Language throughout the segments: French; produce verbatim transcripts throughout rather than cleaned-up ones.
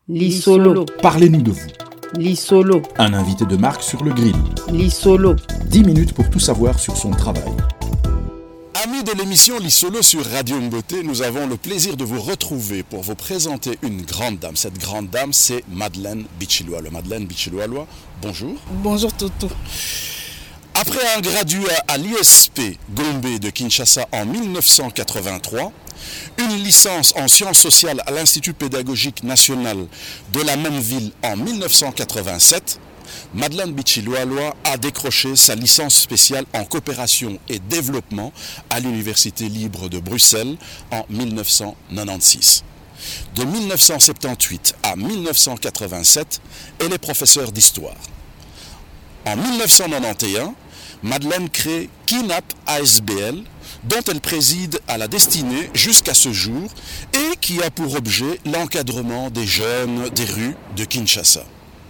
Lisolo. Parlez-nous de vous. Lisolo. Un invité de marque sur le grill. Lisolo. dix minutes pour tout savoir sur son travail. Amis de l'émission Lisolo sur Radio Mboté, nous avons le plaisir de vous retrouver pour vous présenter une grande dame. Cette grande dame, c'est Madeleine Bichiloualoua. Madeleine Bichiloualoua, bonjour. Bonjour Toto. Après un graduat à l'I S P Gombe de Kinshasa en mille neuf cent quatre-vingt-trois, une licence en sciences sociales à l'Institut pédagogique national de la même ville en mille neuf cent quatre-vingt-sept, Madeleine Bichiloualoua a décroché sa licence spéciale en coopération et développement à l'Université libre de Bruxelles en mille neuf cent quatre-vingt-seize. De mille neuf cent soixante-dix-huit à mille neuf cent quatre-vingt-sept, elle est professeure d'histoire. En mille neuf cent quatre-vingt-onze, Madeleine crée KINAP A S B L, dont elle préside à la destinée jusqu'à ce jour et qui a pour objet l'encadrement des jeunes des rues de Kinshasa.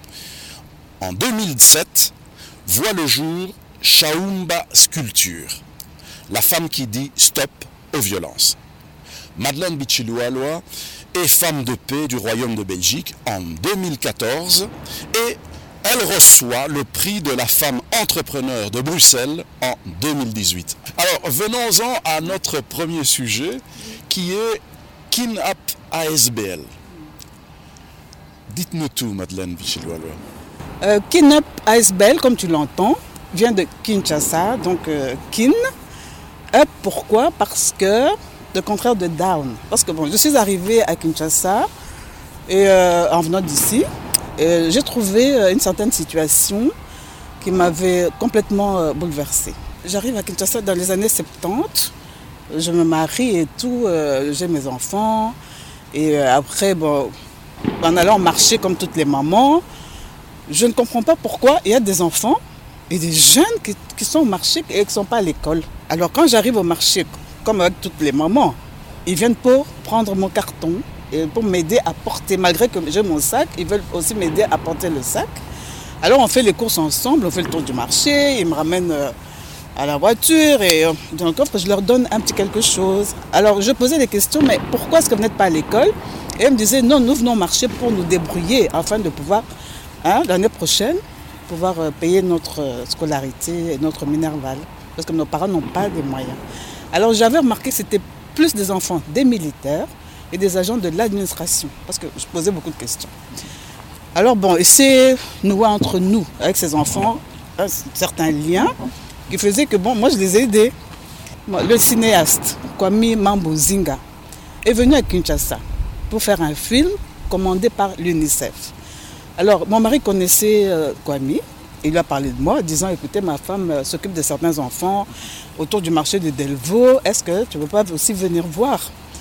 En deux mille sept, voit le jour Shaumba Sculpture, la femme qui dit stop aux violences. Madeleine Bichiloualoua est femme de paix du Royaume de Belgique en deux mille quatorze et elle reçoit le prix de la femme entrepreneur de Bruxelles en deux mille dix-huit. Alors, venons-en à notre premier sujet, qui est KINAP A S B L. Dites-nous tout, Madeleine Bichiloualoua. Euh, KINAP A S B L, comme tu l'entends, vient de Kinshasa, donc euh, Kin. Up, pourquoi? Parce que, le contraire de down. Parce que bon, je suis arrivée à Kinshasa, et, euh, en venant d'ici, et j'ai trouvé une certaine situation qui m'avait complètement bouleversée. J'arrive à Kinshasa dans les années soixante-dix, je me marie et tout, euh, j'ai mes enfants. Et après, bon, en allant marcher comme toutes les mamans, je ne comprends pas pourquoi il y a des enfants et des jeunes qui, qui sont au marché et qui ne sont pas à l'école. Alors quand j'arrive au marché, comme avec toutes les mamans, ils viennent pour prendre mon carton et pour m'aider à porter, malgré que j'ai mon sac, ils veulent aussi m'aider à porter le sac. Alors on fait les courses ensemble, on fait le tour du marché, ils me ramènent à la voiture et dans le coffre, je leur donne un petit quelque chose. Alors je posais des questions, mais pourquoi est-ce que vous n'êtes pas à l'école? Et ils me disaient, non, nous venons marcher pour nous débrouiller afin de pouvoir, hein, l'année prochaine, pouvoir payer notre scolarité et notre minerval, parce que nos parents n'ont pas les moyens. Alors j'avais remarqué que c'était plus des enfants des militaires et des agents de l'administration, parce que je posais beaucoup de questions. Alors bon, et c'est noué entre nous, avec ces enfants, un certain lien qui faisait que bon, moi je les ai aidés. Le cinéaste Kwame Mambozinga est venu à Kinshasa pour faire un film commandé par l'UNICEF. Alors mon mari connaissait euh, Kwame, il lui a parlé de moi, disant, écoutez, ma femme euh, s'occupe de certains enfants autour du marché de Delvaux, est-ce que tu ne veux pas aussi venir voir?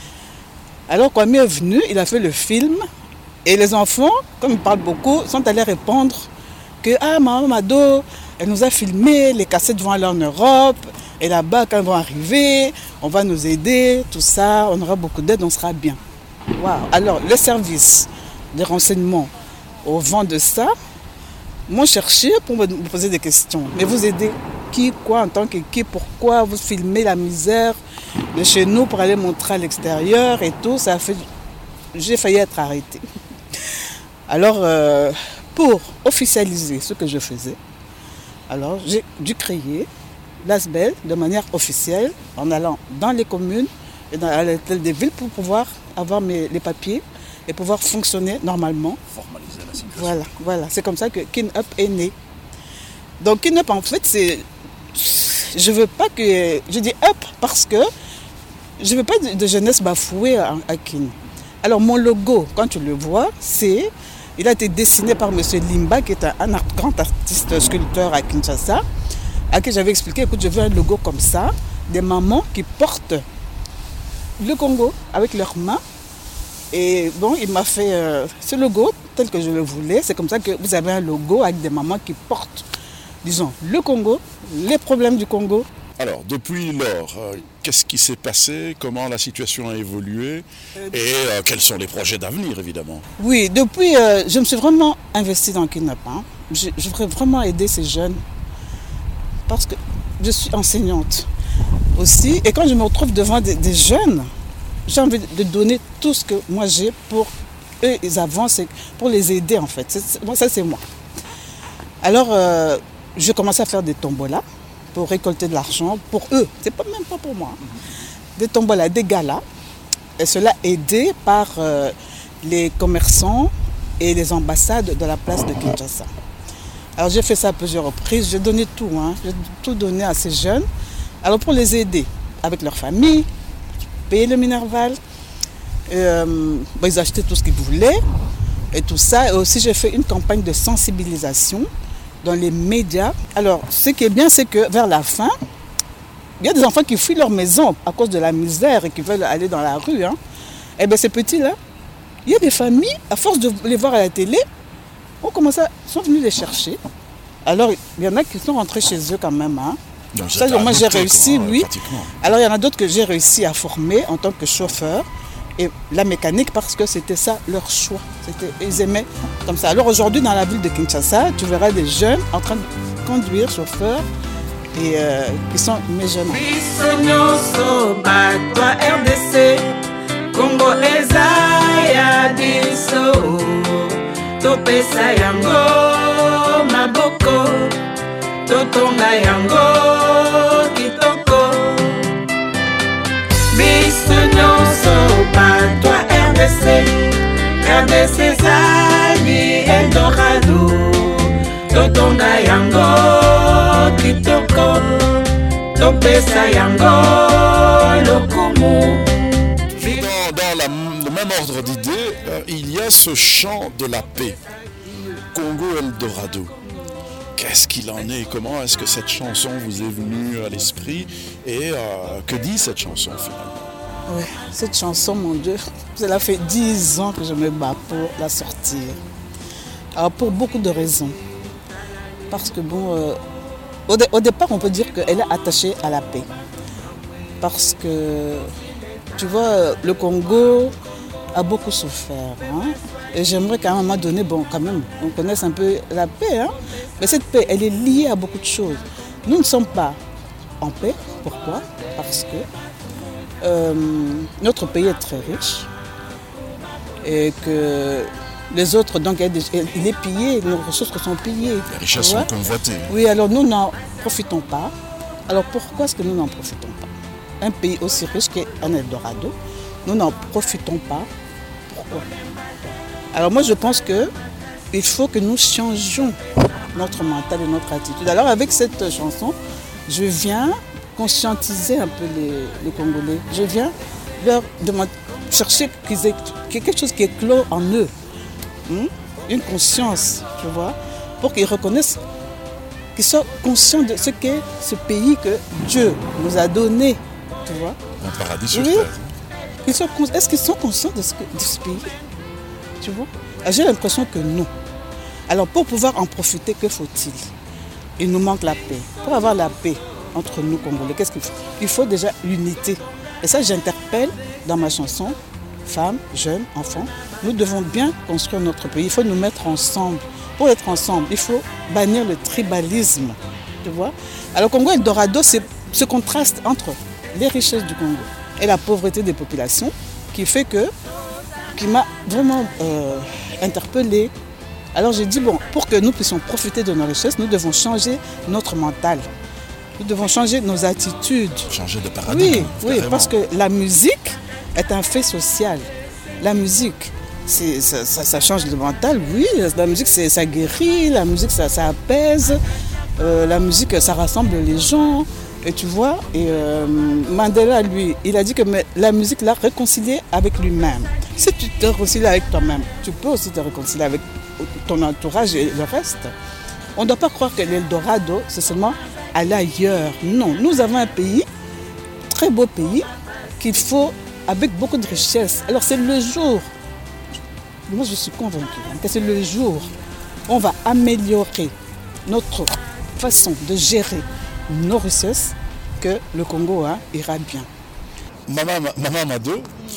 Alors Kwame est venu, il a fait le film, et les enfants, comme ils parlent beaucoup, sont allés répondre que « Ah, maman Mado, elle nous a filmé, les cassettes vont aller en Europe, et là-bas, quand elles vont arriver, on va nous aider, tout ça, on aura beaucoup d'aide, on sera bien. » Wow. Alors, le service de renseignement au vent de ça m'ont cherché pour me poser des questions. Mais vous aidez qui, quoi, en tant que qui, pourquoi vous filmez la misère de chez nous pour aller montrer à l'extérieur et tout, ça a fait... J'ai failli être arrêtée. Alors, euh, pour officialiser ce que je faisais, alors j'ai dû créer l'A S B L de manière officielle en allant dans les communes et dans à l'hôtel des villes pour pouvoir avoir mes, les papiers et pouvoir fonctionner normalement. Formaliser la situation. Voilà, voilà. C'est comme ça que KINUP est né. Donc KINUP, en fait, c'est... Je veux pas que... Je dis up parce que je veux pas de, de jeunesse bafouée à, à Kin. Alors mon logo, quand tu le vois, c'est... Il a été dessiné par M. Limba, qui est un, un art, grand artiste sculpteur à Kinshasa, à qui j'avais expliqué, écoute, je veux un logo comme ça, des mamans qui portent le Congo avec leurs mains. Et bon, il m'a fait euh, ce logo tel que je le voulais. C'est comme ça que vous avez un logo avec des mamans qui portent, disons, le Congo, les problèmes du Congo. Alors, depuis lors, euh, qu'est-ce qui s'est passé? Comment la situation a évolué? Et euh, quels sont les projets d'avenir, évidemment? Oui, depuis, euh, je me suis vraiment investie dans KINUP. Hein. Je, je voudrais vraiment aider ces jeunes parce que je suis enseignante aussi. Et quand je me retrouve devant des, des jeunes, j'ai envie de donner tout ce que moi j'ai pour eux, ils avancent pour les aider en fait. C'est, moi, ça, c'est moi. Alors, euh, je commence à faire des tombolas pour récolter de l'argent pour eux. C'est pas, même pas pour moi. Hein. Des tombolas, des galas. Et cela aidé par euh, les commerçants et les ambassades de la place de Kinshasa. Alors j'ai fait ça à plusieurs reprises, j'ai donné tout, hein. J'ai tout donné à ces jeunes. Alors pour les aider avec leur famille, payer le Minerval, euh, bon, ils achetaient tout ce qu'ils voulaient et tout ça. Et aussi j'ai fait une campagne de sensibilisation dans les médias. Alors ce qui est bien, c'est que vers la fin, il y a des enfants qui fuient leur maison à cause de la misère et qui veulent aller dans la rue. Hein. Et bien ces petits-là, il y a des familles, à force de les voir à la télé, on commence à, sont venus les chercher. Alors, il y en a qui sont rentrés chez eux quand même. Hein. Donc, ça, moi, j'ai réussi, quoi, oui. Alors, il y en a d'autres que j'ai réussi à former en tant que chauffeur. Et la mécanique, parce que c'était ça leur choix. C'était, ils aimaient comme ça. Alors, aujourd'hui, dans la ville de Kinshasa, tu verras des jeunes en train de conduire, chauffeurs, et euh, qui sont mes jeunes. R D C, Congo Ezaya Diso. Topesa yango maboko totonga yango kitoko biso nyonso batwa R D C R D C zali Eldorado totonga yango kitoko topesa yango lokumu. Dans la, le même ordre d'idée, euh, il y a ce chant de la paix, Congo Eldorado. Qu'est-ce qu'il en est? Comment est-ce que cette chanson vous est venue à l'esprit? Et euh, que dit cette chanson finalement? Oui, cette chanson, mon Dieu, cela fait dix ans que je me bats pour la sortir. Alors pour beaucoup de raisons. Parce que bon, euh, au, dé- au départ, on peut dire qu'elle est attachée à la paix. Parce que tu vois, le Congo a beaucoup souffert. Hein? Et j'aimerais qu'à un moment donné, bon, quand même, on connaisse un peu la paix. Hein? Mais cette paix, elle est liée à beaucoup de choses. Nous ne sommes pas en paix. Pourquoi? Parce que euh, notre pays est très riche. Et que les autres, donc, il est pillé, nos ressources sont pillées. Les richesses sont convoitées. Oui, alors nous n'en profitons pas. Alors pourquoi est-ce que nous n'en profitons pas? Un pays aussi riche qu'un Eldorado, nous n'en profitons pas. Pourquoi? Alors moi je pense qu'il faut que nous changions notre mental et notre attitude. Alors avec cette chanson, je viens conscientiser un peu les, les Congolais. Je viens leur demander, chercher qu'ils aient quelque chose qui éclore en eux. Hein? Une conscience, tu vois, pour qu'ils reconnaissent, qu'ils soient conscients de ce qu'est ce pays que Dieu nous a donné. Tu vois? Un paradis sur oui. terre. Ils sont, est-ce qu'ils sont conscients de ce, que, de ce pays? Tu vois? J'ai l'impression que non. Alors pour pouvoir en profiter, que faut-il? Il nous manque la paix. Pour avoir la paix entre nous Congolais, qu'est-ce qu'il faut? Il faut déjà l'unité. Et ça, j'interpelle dans ma chanson, femmes, jeunes, enfants. Nous devons bien construire notre pays. Il faut nous mettre ensemble. Pour être ensemble, il faut bannir le tribalisme. Tu vois? Alors Congo Eldorado, c'est ce contraste entre les richesses du Congo et la pauvreté des populations qui fait que, qui m'a vraiment euh, interpellée. Alors j'ai dit, bon, pour que nous puissions profiter de nos richesses, nous devons changer notre mental. Nous devons changer nos attitudes. Changer de paradigme. Oui, oui, parce que la musique est un fait social. La musique, c'est, ça, ça, ça change le mental, oui. La musique, c'est, ça guérit, la musique, ça, ça apaise. Euh, la musique, ça rassemble les gens. Et tu vois, et euh, Mandela, lui, il a dit que mais, la musique l'a réconcilié avec lui-même. Si tu te réconcilies avec toi-même, tu peux aussi te réconcilier avec ton entourage et le reste. On ne doit pas croire que l'Eldorado, c'est seulement aller ailleurs. Non, nous avons un pays, très beau pays, qu'il faut, avec beaucoup de richesse. Alors c'est le jour, moi je suis convaincue que c'est le jour où on va améliorer notre façon de gérer nos richesses, que le Congo hein, ira bien. Maman, maman Mado,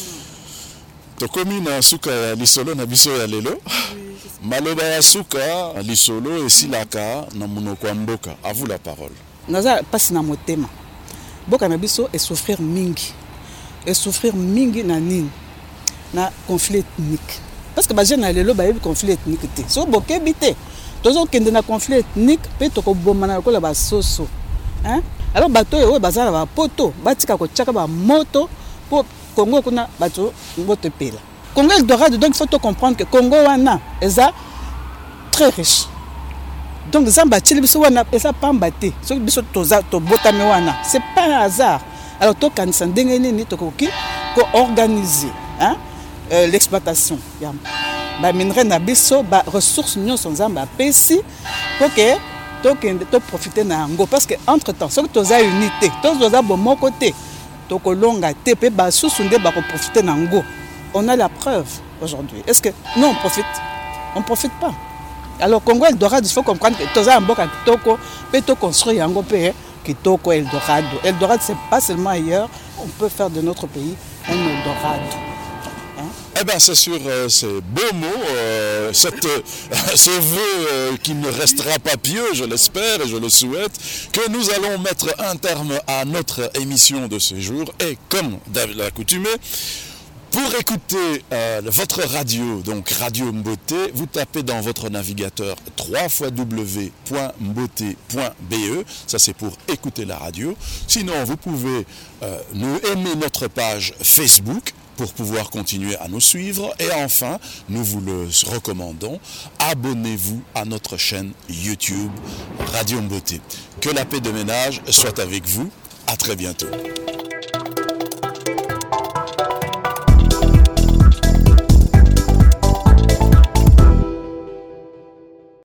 tokomi na suka ya lisolo na biso ya lelo. Maloba ya suka lisolo esilaka na munoko mboka. À vous la parole. Naza pasi na motema. Boka na biso et souffrir mingi. Et souffrir mingi na nini? Na conflit ethnique. parce que bajeune na lelo bayebi conflit ethnique te so bokebi te tozokende na conflit ethnique mpe tokobomana lokola basoso hein? Alors bato oyo bazala bapoto batika kotiaka bamoto mpo Congo kuna bato mbote pela Congo Eldorado, donc il faut comprendre que Congo wana eza très riche. Donc zamba tili biso wana eza pamba te so biso toza to botame wana c'est pas un hasard. Alors to kanisa ndenge nini tokoki ko organiser hein euh, l'exploitation ya ba minerai na biso ba ressources nyonso nzamba pesi pour que to kende to profiter na ngo parce que entre temps so toza unité to toza bon moko te to kolonga te pe ba susunde ba ko profiter na ngo. On a la preuve aujourd'hui. Est-ce que nous on profite? On ne profite pas. Alors Congo Eldorado, il faut comprendre que toza mboka kitoko pe to construire yango pe kitoko Eldorado. Eldorado c'est pas seulement ailleurs, on peut faire de notre pays un Eldorado. Eh bien, c'est sur euh, ces beaux mots, euh, cette, euh, ce vœu euh, qui ne restera pas pieux, je l'espère et je le souhaite, que nous allons mettre un terme à notre émission de ce jour. Et comme d'accoutumé, pour écouter euh, votre radio, donc Radio Mboté, vous tapez dans votre navigateur w w w point mboté point b e, ça c'est pour écouter la radio. Sinon, vous pouvez euh, nous aimer notre page Facebook pour pouvoir continuer à nous suivre. Et enfin, nous vous le recommandons, abonnez-vous à notre chaîne YouTube Radio Mboté. Que la paix de ménage soit avec vous. À très bientôt.